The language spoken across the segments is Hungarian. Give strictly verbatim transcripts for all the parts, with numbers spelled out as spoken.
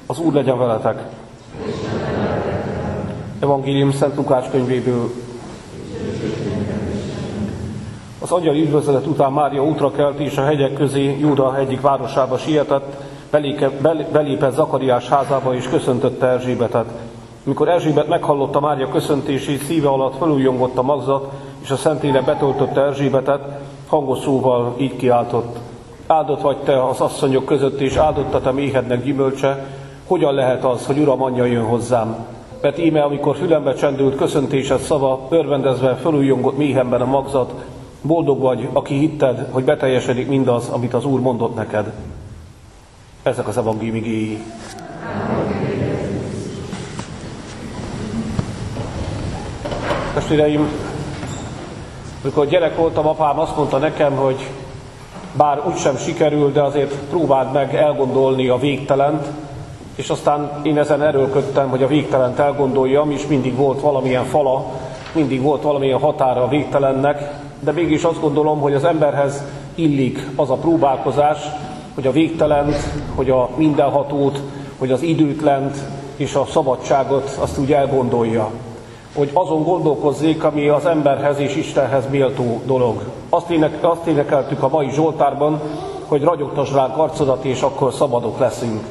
Az Úr legyen veletek! Evangélium Szent Lukács könyvéből. Az angyali üdvözlet után Mária útra kelt, és a hegyek közé Júda egyik városába sietett, belépett Zakariás házába, és köszöntötte Erzsébetet. Mikor Erzsébet meghallotta Mária köszöntését, szíve alatt felújjongott a magzat, és a Szentlélek betöltötte Erzsébetet, hangos szóval így kiáltott: Áldott vagy te az asszonyok között, és áldott a te méhednek gyümölcse. Hogyan lehet az, hogy Uram anyja jön hozzám? Mert íme, amikor fülembe csendült köszöntésed szava, örvendezve felújjongott méhemben a magzat. Boldog vagy, aki hitted, hogy beteljesedik mindaz, amit az Úr mondott neked. Ezek az evangélium igéi. Testvéreim, amikor gyerek voltam, apám azt mondta nekem, hogy bár úgysem sikerül, de azért próbáld meg elgondolni a végtelent, és aztán én ezen erőlködtem, hogy a végtelent elgondoljam, és mindig volt valamilyen fala, mindig volt valamilyen határa a végtelennek, de mégis azt gondolom, hogy az emberhez illik az a próbálkozás, hogy a végtelent, hogy a mindenhatót, hogy az időtlent és a szabadságot azt úgy elgondolja. Hogy azon gondolkozzék, ami az emberhez és Istenhez méltó dolog. Azt, ének, azt énekeltük a mai Zsoltárban, hogy ragyogtasd ránk arcodat, és akkor szabadok leszünk.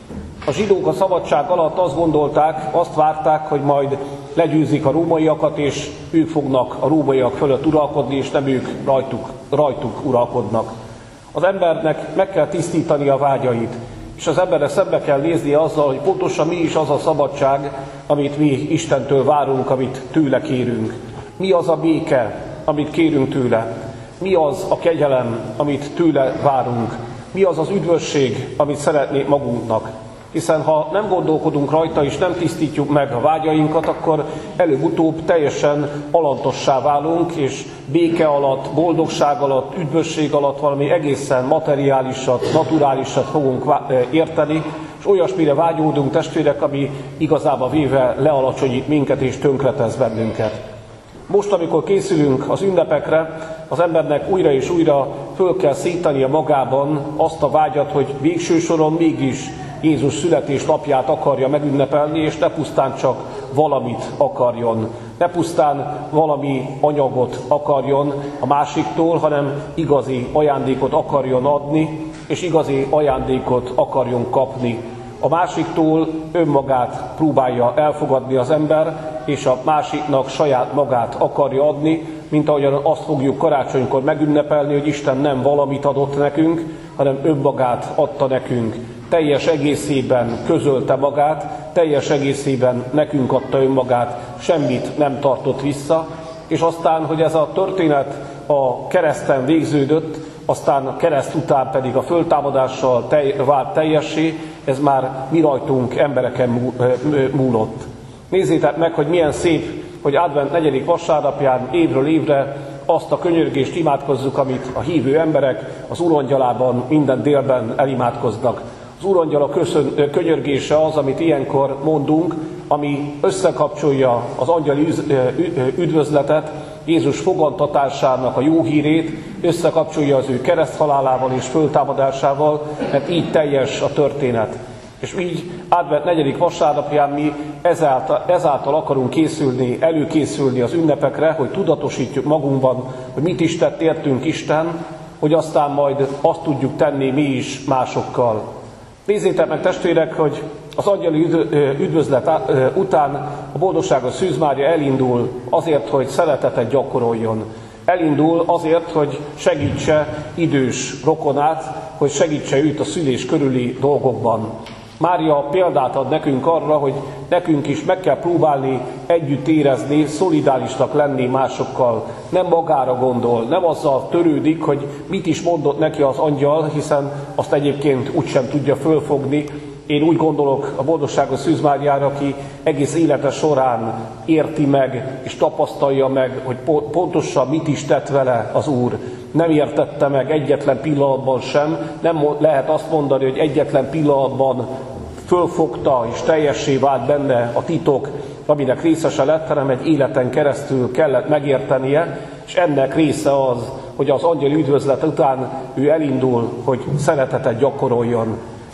A zsidók a szabadság alatt azt gondolták, azt várták, hogy majd legyőzik a rómaiakat, és ők fognak a rómaiak fölött uralkodni, és nem ők rajtuk, rajtuk uralkodnak. Az embernek meg kell tisztítani a vágyait, és az embernek szembe kell néznie azzal, hogy pontosan mi is az a szabadság, amit mi Istentől várunk, amit tőle kérünk. Mi az a béke, amit kérünk tőle? Mi az a kegyelem, amit tőle várunk? Mi az az üdvösség, amit szeretnénk magunknak? Hiszen ha nem gondolkodunk rajta és nem tisztítjuk meg a vágyainkat, akkor előbb-utóbb teljesen alantossá válunk, és béke alatt, boldogság alatt, üdvösség alatt valami egészen materiálisat, naturálisat fogunk érteni, és olyasmire vágyódunk, testvérek, ami igazából véve lealacsonyít minket és tönkretesz bennünket. Most, amikor készülünk az ünnepekre, az embernek újra és újra föl kell szítania magában azt a vágyat, hogy végső soron mégis Jézus születésnapját akarja megünnepelni, és ne pusztán csak valamit akarjon. Ne pusztán valami anyagot akarjon a másiktól, hanem igazi ajándékot akarjon adni, és igazi ajándékot akarjon kapni. A másiktól önmagát próbálja elfogadni az ember, és a másiknak saját magát akarja adni, mint ahogyan azt fogjuk karácsonykor megünnepelni, hogy Isten nem valamit adott nekünk, hanem önmagát adta nekünk. Teljes egészében közölte magát, teljes egészében nekünk adta önmagát, semmit nem tartott vissza, és aztán, hogy ez a történet a kereszten végződött, aztán a kereszt után pedig a föltámadással tej, vált teljessé, ez már mi rajtunk embereken múlott. Nézzétek meg, hogy milyen szép, hogy advent negyedik vasárnapján évről évre azt a könyörgést imádkozzuk, amit a hívő emberek az Úrangyalában minden délben elimádkoznak. Az Úrangyala köszön, könyörgése az, amit ilyenkor mondunk, ami összekapcsolja az angyali üdvözletet, Jézus fogantatásának a jó hírét, összekapcsolja az ő kereszthalálával és föltámadásával, mert így teljes a történet. És így advent negyedik vasárnapján mi ezáltal, ezáltal akarunk készülni, előkészülni az ünnepekre, hogy tudatosítjuk magunkban, hogy mit is tett értünk Isten, hogy aztán majd azt tudjuk tenni mi is másokkal. Nézzétek meg, testvérek, hogy az angyali üdvözlet után a boldogságos Szűz Mária elindul azért, hogy szeretetet gyakoroljon. Elindul azért, hogy segítse idős rokonát, hogy segítse őt a szülés körüli dolgokban. Mária példát ad nekünk arra, hogy nekünk is meg kell próbálni együtt érezni, szolidárisnak lenni másokkal. Nem magára gondol, nem azzal törődik, hogy mit is mondott neki az angyal, hiszen azt egyébként úgysem tudja fölfogni. Én úgy gondolok a boldogságos Szűz Máriára, aki egész élete során érti meg és tapasztalja meg, hogy pontosan mit is tett vele az Úr. Nem értette meg egyetlen pillanatban sem, nem lehet azt mondani, hogy egyetlen pillanatban fölfogta és teljessé vált benne a titok, aminek részese lett, hanem egy életen keresztül kellett megértenie, és ennek része az, hogy az angyali üdvözlet után ő elindul, hogy szeretetet gyakoroljon.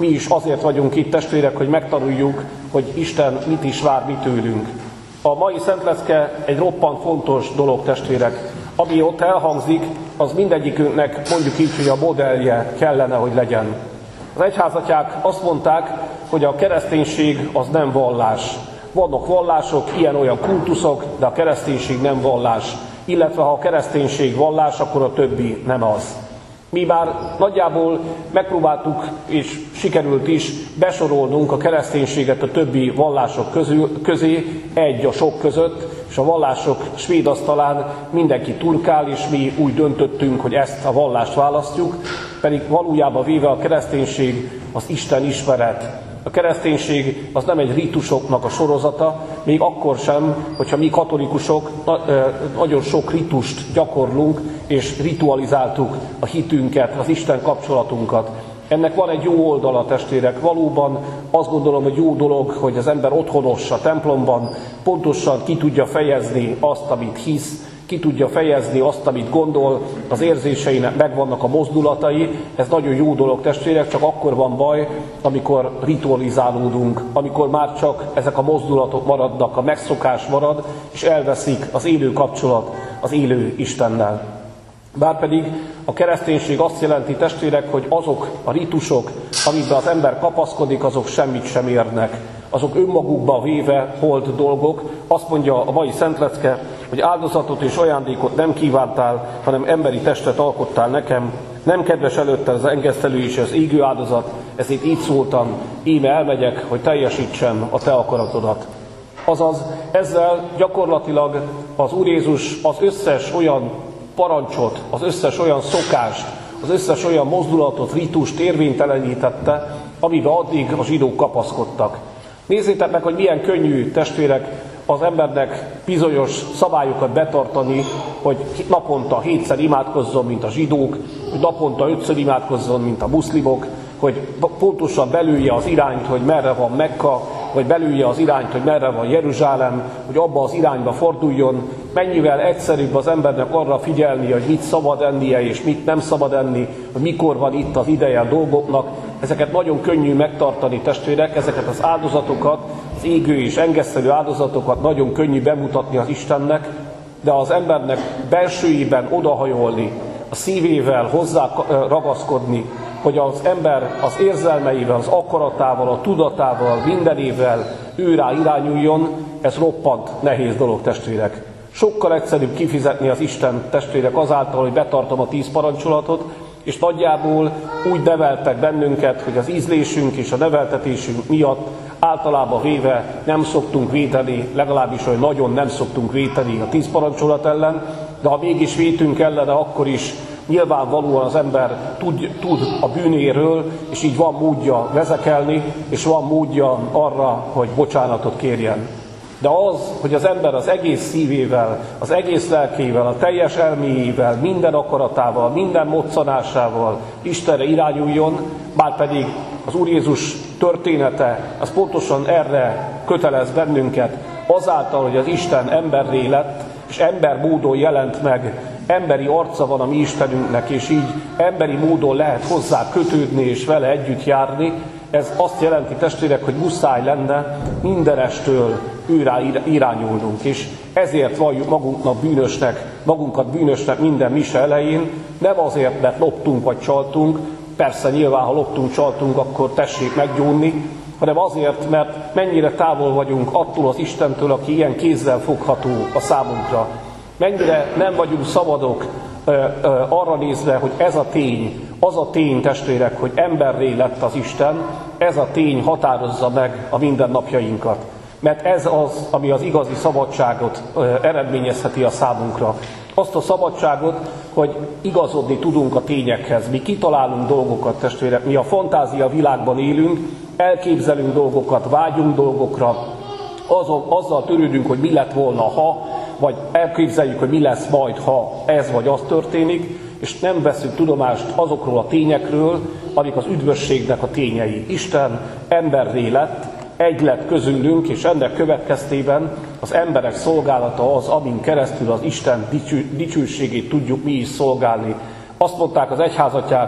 Mi is azért vagyunk itt, testvérek, hogy megtanuljuk, hogy Isten mit is vár mi tőlünk. A mai Szentlecke egy roppant fontos dolog, testvérek. Ami ott elhangzik, az mindegyikünknek mondjuk így, hogy a modellje kellene, hogy legyen. Az egyházatyák azt mondták, hogy a kereszténység az nem vallás. Vannak vallások, ilyen-olyan kultuszok, de a kereszténység nem vallás. Illetve ha a kereszténység vallás, akkor a többi nem az. Mi már nagyjából megpróbáltuk, és sikerült is besorolnunk a kereszténységet a többi vallások közül, közé, egy a sok között, és a vallások svéd asztalán mindenki turkál, és mi úgy döntöttünk, hogy ezt a vallást választjuk, pedig valójában véve a kereszténység az Isten ismeret. A kereszténység az nem egy ritusoknak a sorozata, még akkor sem, hogyha mi katolikusok nagyon sok ritust gyakorlunk, és ritualizáltuk a hitünket, az Isten kapcsolatunkat. Ennek van egy jó oldala, testvérek. Valóban azt gondolom, hogy jó dolog, hogy az ember otthonos a templomban pontosan ki tudja fejezni azt, amit hisz, ki tudja fejezni azt, amit gondol, az érzéseinek megvannak a mozdulatai. Ez nagyon jó dolog, testvérek, csak akkor van baj, amikor ritualizálódunk, amikor már csak ezek a mozdulatok maradnak, a megszokás marad, és elveszik az élő kapcsolat az élő Istennel. Bárpedig a kereszténység azt jelenti, testvérek, hogy azok a ritusok, amikben az ember kapaszkodik, azok semmit sem érnek. Azok önmagukba véve hold dolgok. Azt mondja a mai Szentlecke, hogy áldozatot és ajándékot nem kívántál, hanem emberi testet alkottál nekem. Nem kedves előtte az engesztelő és az égő áldozat, ezért így szóltam, íme elmegyek, hogy teljesítsem a te akaratodat. Azaz ezzel gyakorlatilag az Úr Jézus az összes olyan parancsot, az összes olyan szokást, az összes olyan mozdulatot, ritust érvénytelenítette, amiben addig a zsidók kapaszkodtak. Nézzétek meg, hogy milyen könnyű, testvérek, az embernek bizonyos szabályokat betartani, hogy naponta hétszer imádkozzon, mint a zsidók, hogy naponta ötször imádkozzon, mint a muszlimok, hogy pontosan belülje az irányt, hogy merre van Mekka, vagy belülje az irányt, hogy merre van Jeruzsálem, hogy abba az irányba forduljon. Mennyivel egyszerűbb az embernek arra figyelni, hogy mit szabad ennie és mit nem szabad enni, hogy mikor van itt az ideje a dolgoknak. Ezeket nagyon könnyű megtartani, testvérek, ezeket az áldozatokat, az égő és engesztelő áldozatokat nagyon könnyű bemutatni az Istennek, de az embernek belsőjében odahajolni, a szívével hozzá ragaszkodni, hogy az ember az érzelmeivel, az akaratával, a tudatával, mindenével ő rá irányuljon, ez roppant nehéz dolog, testvérek. Sokkal egyszerűbb kifizetni az Isten, testvérek, azáltal, hogy betartom a tíz parancsolatot, és nagyjából úgy neveltek bennünket, hogy az ízlésünk és a neveltetésünk miatt általában véve nem szoktunk véteni, legalábbis, hogy nagyon nem szoktunk véteni a tíz parancsolat ellen, de ha mégis vétünk ellene, akkor is nyilvánvalóan az ember tud, tud a bűnéről, és így van módja vezekelni, és van módja arra, hogy bocsánatot kérjen. De az, hogy az ember az egész szívével, az egész lelkével, a teljes elméjével, minden akaratával, minden moccanásával Istenre irányuljon, márpedig az Úr Jézus története, az pontosan erre kötelez bennünket, azáltal, hogy az Isten emberré lett, és ember módon jelent meg, emberi arca van a mi Istenünknek, és így emberi módon lehet hozzá kötődni és vele együtt járni. Ez azt jelenti, testvérek, hogy muszáj lenne mindenestől őrá irányulnunk, és ezért valljuk magunknak bűnösnek, magunkat bűnösnek minden mise elején, nem azért, mert loptunk vagy csaltunk, persze nyilván, ha loptunk, csaltunk, akkor tessék meggyónni, hanem azért, mert mennyire távol vagyunk attól az Istentől, aki ilyen kézzel fogható a számunkra. Mennyire nem vagyunk szabadok ö, ö, arra nézve, hogy ez a tény, az a tény, testvérek, hogy emberré lett az Isten, ez a tény határozza meg a mindennapjainkat. Mert ez az, ami az igazi szabadságot ö, eredményezheti a számunkra. Azt a szabadságot, hogy igazodni tudunk a tényekhez. Mi kitalálunk dolgokat, testvérek, mi a fantázia világban élünk, elképzelünk dolgokat, vágyunk dolgokra, azon, azzal törődünk, hogy mi lett volna, ha, vagy elképzeljük, hogy mi lesz majd, ha ez vagy az történik, és nem veszünk tudomást azokról a tényekről, amik az üdvösségnek a tényei. Isten emberré lett, egy lett közülünk, és ennek következtében az emberek szolgálata az, amin keresztül az Isten dicső, dicsőségét tudjuk mi is szolgálni. Azt mondták az egyházatyák,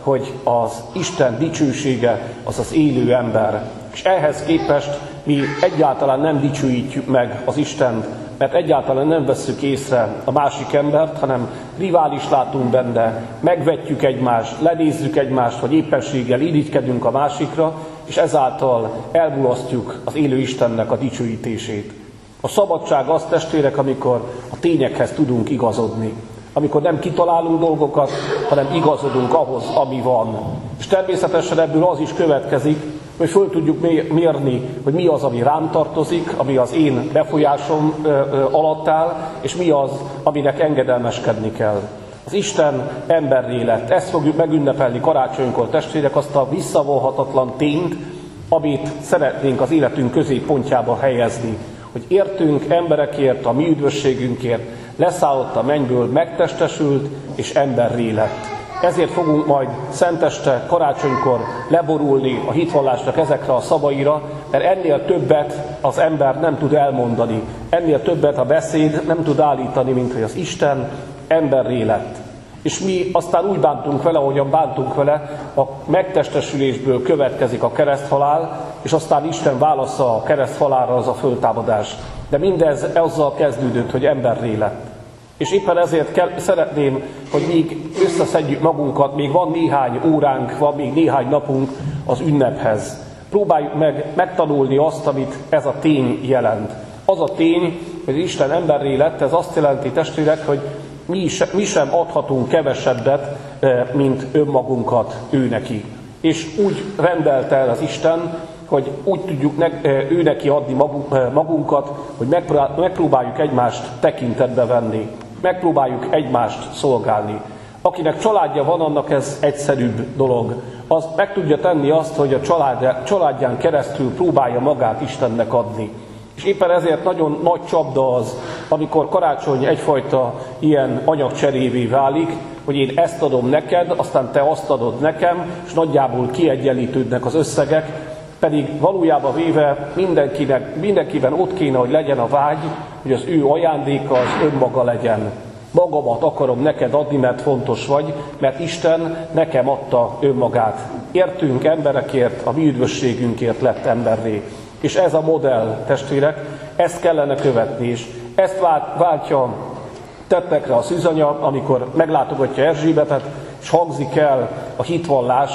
hogy az Isten dicsősége az az élő ember. És ehhez képest mi egyáltalán nem dicsőítjük meg az Istent, mert egyáltalán nem vesszük észre a másik embert, hanem rivális látunk benne, megvetjük egymást, lenézzük egymást, hogy éppenséggel irigykedünk a másikra, és ezáltal elmulasztjuk az élő Istennek a dicsőítését. A szabadság az, testvérek, amikor a tényekhez tudunk igazodni. Amikor nem kitalálunk dolgokat, hanem igazodunk ahhoz, ami van. És természetesen ebből az is következik, hogy föl tudjuk mérni, hogy mi az, ami rám tartozik, ami az én befolyásom alatt áll, és mi az, aminek engedelmeskedni kell. Az Isten emberré lett. Ezt fogjuk megünnepelni karácsonykor, testvérek, azt a visszavonhatatlan tényt, amit szeretnénk az életünk középpontjába helyezni. Hogy értünk emberekért, a mi üdvösségünkért, leszállott a mennyből, megtestesült és emberré lett. Ezért fogunk majd szenteste, karácsonykor leborulni a hitvallásnak ezekre a szavaira, mert ennél többet az ember nem tud elmondani, ennél többet a beszéd nem tud állítani, mint hogy az Isten emberré lett. És mi aztán úgy bántunk vele, ahogyan bántunk vele, a megtestesülésből következik a kereszthalál, és aztán Isten válasza a kereszthalálra, az a föltámadás. De mindez azzal kezdődött, hogy emberré lett. És éppen ezért kell, szeretném, hogy még összeszedjük magunkat, még van néhány óránk, van még néhány napunk az ünnephez. Próbáljuk meg megtanulni azt, amit ez a tény jelent. Az a tény, hogy Isten emberré lett, ez azt jelenti, testvérek, hogy mi, se, mi sem adhatunk kevesebbet, mint önmagunkat ő neki. És úgy rendelte el az Isten, hogy úgy tudjuk ne, ő neki adni magunkat, hogy megpróbáljuk egymást tekintetbe venni. Megpróbáljuk egymást szolgálni. Akinek családja van, annak ez egyszerűbb dolog. Az meg tudja tenni azt, hogy a család, családján keresztül próbálja magát Istennek adni. És éppen ezért nagyon nagy csapda az, amikor karácsony egyfajta ilyen anyagcserévé válik, hogy én ezt adom neked, aztán te azt adod nekem, és nagyjából kiegyenlítődnek az összegek, pedig valójában véve mindenkinek, mindenkiben ott kéne, hogy legyen a vágy, hogy az ő ajándéka az önmaga legyen. Magamat akarom neked adni, mert fontos vagy, mert Isten nekem adta önmagát. Értünk emberekért, a mi üdvösségünkért lett emberré. És ez a modell, testvérek, ezt kellene követni, és ezt váltja tettekre a szűzanya, amikor meglátogatja Erzsébetet, és hangzik el a hitvallás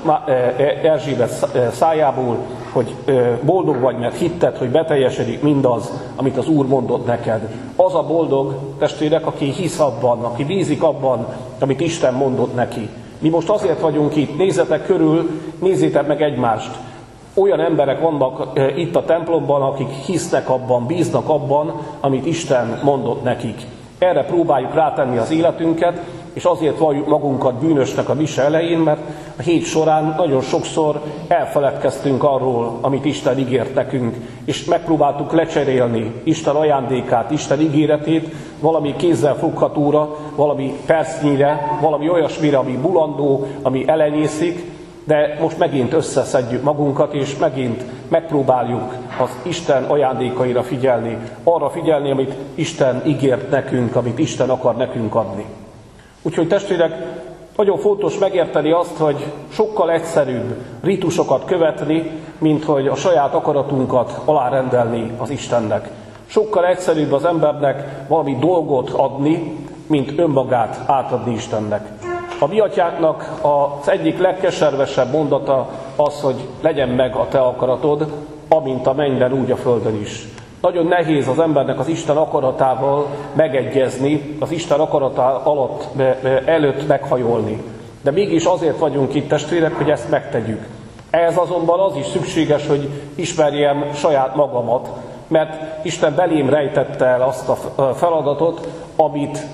Erzsébet szájából, hogy boldog vagy, mert hitted, hogy beteljesedik mindaz, amit az Úr mondott neked. Az a boldog, testvérek, aki hisz abban, aki bízik abban, amit Isten mondott neki. Mi most azért vagyunk itt, nézzetek körül, nézzétek meg egymást. Olyan emberek vannak itt a templomban, akik hisznek abban, bíznak abban, amit Isten mondott nekik. Erre próbáljuk rátenni az életünket, és azért valljuk magunkat bűnösnek a mise elején, mert a hét során nagyon sokszor elfeledkeztünk arról, amit Isten ígért nekünk, és megpróbáltuk lecserélni Isten ajándékát, Isten ígéretét valami kézzel foghatóra, valami percnyire, valami olyasmire, ami bulandó, ami elenyészik, de most megint összeszedjük magunkat, és megint megpróbáljuk az Isten ajándékaira figyelni, arra figyelni, amit Isten ígért nekünk, amit Isten akar nekünk adni. Úgyhogy testvérek, nagyon fontos megérteni azt, hogy sokkal egyszerűbb ritusokat követni, mint hogy a saját akaratunkat alárendelni az Istennek. Sokkal egyszerűbb az embernek valami dolgot adni, mint önmagát átadni Istennek. A mi atyánknak az egyik legkeservesebb mondata az, hogy legyen meg a te akaratod, amint a mennyben, úgy a földön is. Nagyon nehéz az embernek az Isten akaratával megegyezni, az Isten akaratá alatt, előtt meghajolni. De mégis azért vagyunk itt, testvérek, hogy ezt megtegyük. Ehhez azonban az is szükséges, hogy ismerjem saját magamat, mert Isten belém rejtette el azt a feladatot, amit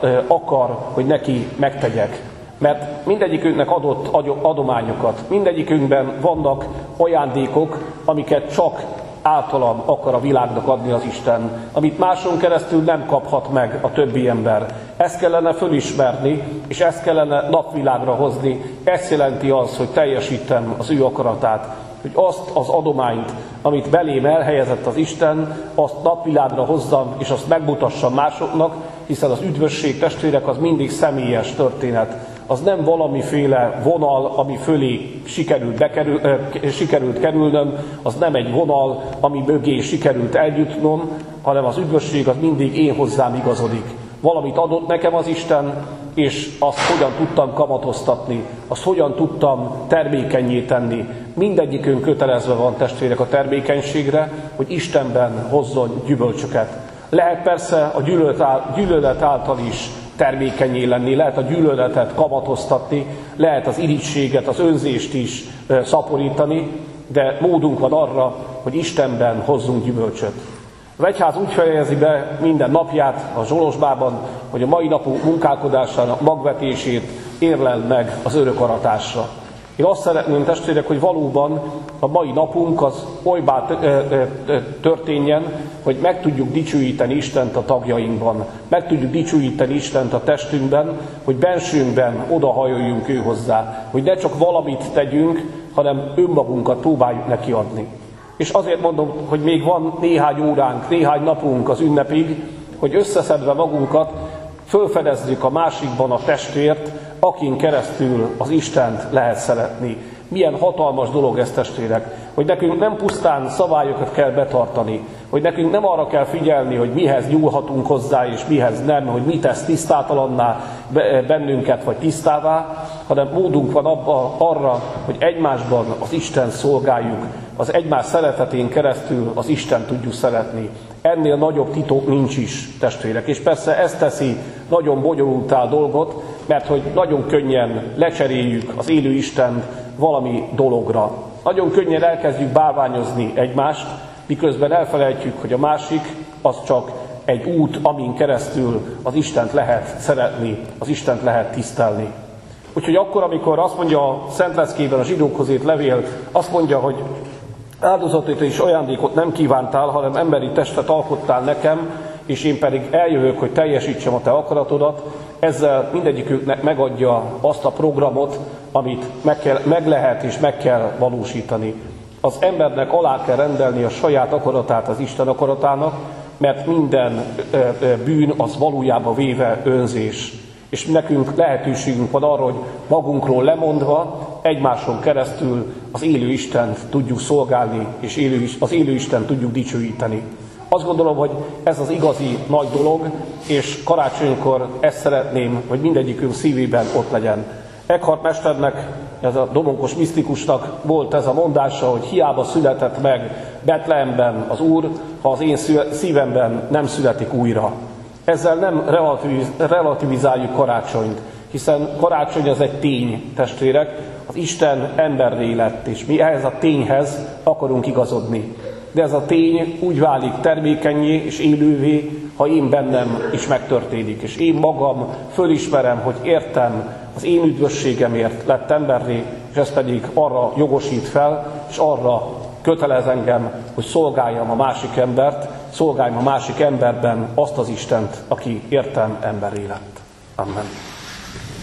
akar, hogy neki megtegyek. Mert mindegyikünknek adott adományokat, mindegyikünkben vannak ajándékok, amiket csak általam akar a világnak adni az Isten, amit máson keresztül nem kaphat meg a többi ember. Ezt kellene fölismerni, és ezt kellene napvilágra hozni. Ez jelenti az, hogy teljesítem az ő akaratát, hogy azt az adományt, amit belém elhelyezett az Isten, azt napvilágra hozzam, és azt megmutassam másoknak, hiszen az üdvösség, testvérek, az mindig személyes történet. az nem valamiféle vonal, ami fölé sikerült, bekerül, eh, sikerült kerülnöm, az nem egy vonal, ami mögé sikerült eljutnom, hanem az üdvösség az mindig én hozzám igazodik. Valamit adott nekem az Isten, és azt hogyan tudtam kamatoztatni, azt hogyan tudtam termékennyé tenni. Mindegyikünk kötelezve van, testvérek, a termékenységre, hogy Istenben hozzon gyümölcsöket. Lehet persze a gyűlölet által is termékenyé lenni, lehet a gyűlöletet kamatoztatni, lehet az irigységet, az önzést is szaporítani, de módunk van arra, hogy Istenben hozzunk gyümölcsöt. Az egyház úgy fejezi be minden napját a Zsolosbában, hogy a mai napunk munkálkodásának magvetését érlel meg az örök aratásra. Én azt szeretném, testvérek, hogy valóban a mai napunk az olybá történjen, hogy meg tudjuk dicsőíteni Istent a tagjainkban, meg tudjuk dicsőíteni Istent a testünkben, hogy bensőnkben odahajoljunk ő hozzá, hogy ne csak valamit tegyünk, hanem önmagunkat próbáljuk neki adni. És azért mondom, hogy még van néhány óránk, néhány napunk az ünnepig, hogy összeszedve magunkat fölfedezzük a másikban a testvért, akin keresztül az Istent lehet szeretni. Milyen hatalmas dolog ez, testvérek, hogy nekünk nem pusztán szabályokat kell betartani, hogy nekünk nem arra kell figyelni, hogy mihez nyúlhatunk hozzá, és mihez nem, hogy mi tesz tisztátalanná bennünket, vagy tisztává, hanem módunk van abba, arra, hogy egymásban az Isten szolgáljuk, az egymás szeretetén keresztül az Isten tudjuk szeretni. Ennél nagyobb titok nincs is, testvérek. És persze ez teszi nagyon bonyolultá dolgot, mert hogy nagyon könnyen lecseréljük az élő Istent valami dologra. Nagyon könnyen elkezdjük bálványozni egymást, miközben elfelejtjük, hogy a másik az csak egy út, amin keresztül az Istent lehet szeretni, az Istent lehet tisztelni. Úgyhogy akkor, amikor azt mondja a Szentleckében a zsidókhoz írt levél, azt mondja, hogy áldozatot és ajándékot nem kívántál, hanem emberi testet alkottál nekem, és én pedig eljövök, hogy teljesítsem a te akaratodat, ezzel mindegyiküknek megadja azt a programot, amit meg, kell, meg lehet és meg kell valósítani. Az embernek alá kell rendelni a saját akaratát az Isten akaratának, mert minden bűn az valójában véve önzés. És nekünk lehetőségünk van arra, hogy magunkról lemondva, egymáson keresztül az élő Istent tudjuk szolgálni, és élő, az élő Istent tudjuk dicsőíteni. Azt gondolom, hogy ez az igazi nagy dolog, és karácsonykor ezt szeretném, hogy mindegyikünk szívében ott legyen. Eckhart mesternek, ez a domonkos misztikusnak volt ez a mondása, hogy hiába született meg Betlehemben az Úr, ha az én szívemben nem születik újra. Ezzel nem relativizáljuk karácsonyt, hiszen karácsony az egy tény, testvérek, az Isten emberré lett, és mi ehhez a tényhez akarunk igazodni. De ez a tény úgy válik termékennyé és élővé, ha én bennem is megtörténik, és én magam fölismerem, hogy értem, az én üdvösségemért lett emberré, és ez pedig arra jogosít fel, és arra kötelez engem, hogy szolgáljam a másik embert, szolgáljam a másik emberben azt az Istent, aki értem emberré lett. Amen.